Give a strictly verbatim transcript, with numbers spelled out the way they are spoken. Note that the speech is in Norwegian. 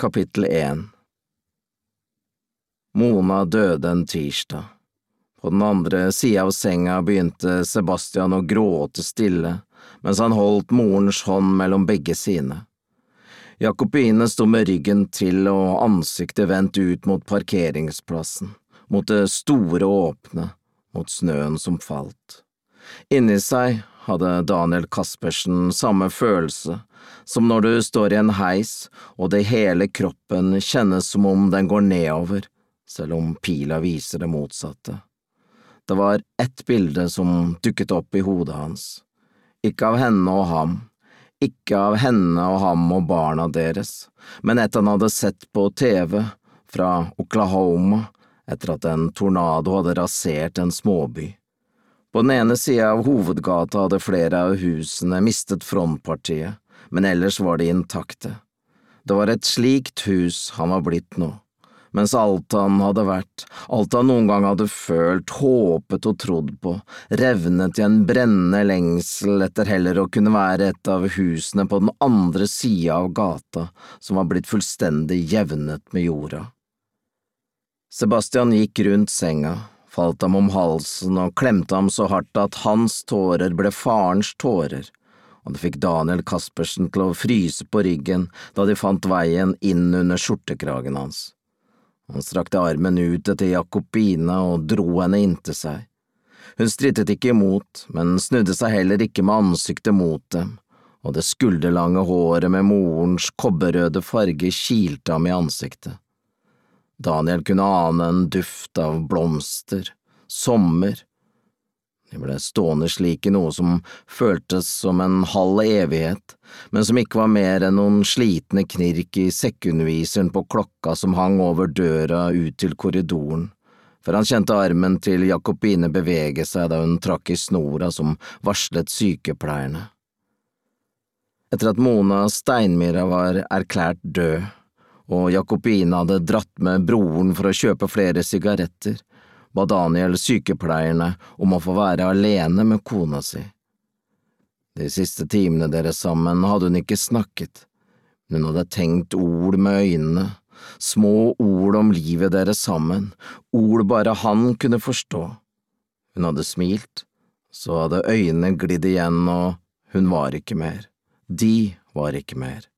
Kapittel én. Mona døde en tirsdag. På den andre siden av senga begynte Sebastian å gråte stille, mens han holdt morens hånd mellom begge sine. Jakobine sto med ryggen til og ansiktet vendt ut mot parkeringsplassen, mot det store åpne, mot snøen som falt. Inni seg hadde Daniel Kaspersen samme følelse som når du står i en heis og det hele kroppen kjennes som om den går nedover, selv om pila viser det motsatte. Det var ett bilde som dukket opp i hodet hans. Ikke av henne og ham, ikke av henne og ham og barna deres, men et han hadde sett på T V fra Oklahoma etter at en tornado hadde rasert en småby. På den ene siden av hovedgata hadde flere av husene mistet frontpartiet, men ellers var de intakte. Det var et slikt hus han var blitt nå, mens alt han hadde vært, alt han noen gang hadde følt, håpet og trodd på, revnet i en brennende lengsel etter heller å kunne være et av husene på den andre siden av gata som var blitt fullstendig jevnet med jorda. Sebastian gikk rundt senga, falt ham om halsen og klemte ham så hardt at hans tårer ble farens tårer, og det fikk Daniel Kaspersen til å fryse på ryggen da de fant veien inn under skjortekragen hans. Han strakte armen ut etter Jakobine og dro henne inntil seg. Hun strittet ikke imot, men snudde seg heller ikke med ansiktet mot dem, og det skulderlange håret med morens kobberrøde farge kilte ham i ansiktet. Daniel kunne ane en duft av blomster, sommer. De ble stående slik i noe som føltes som en halv evighet, men som ikke var mer enn noen slitne knirk i sekundviseren på klokka som hang over døra ut til korridoren, for han kjente armen til Jakobine bevege seg da hun trakk i snora som varslet sykepleierne. Etter at Mona Steinmyra var erklært død, og Jakobine hadde dratt med broren for å kjøpe flere sigaretter, ba Daniel sykepleierne om å få være alene med kona si. De siste timene deres sammen hadde hun ikke snakket, men hun hadde tenkt ord med øynene, små ord om livet deres sammen, ord bare han kunne forstå. Hun hadde smilt, så hadde øynene glidd igjen, og hun var ikke mer. De var ikke mer.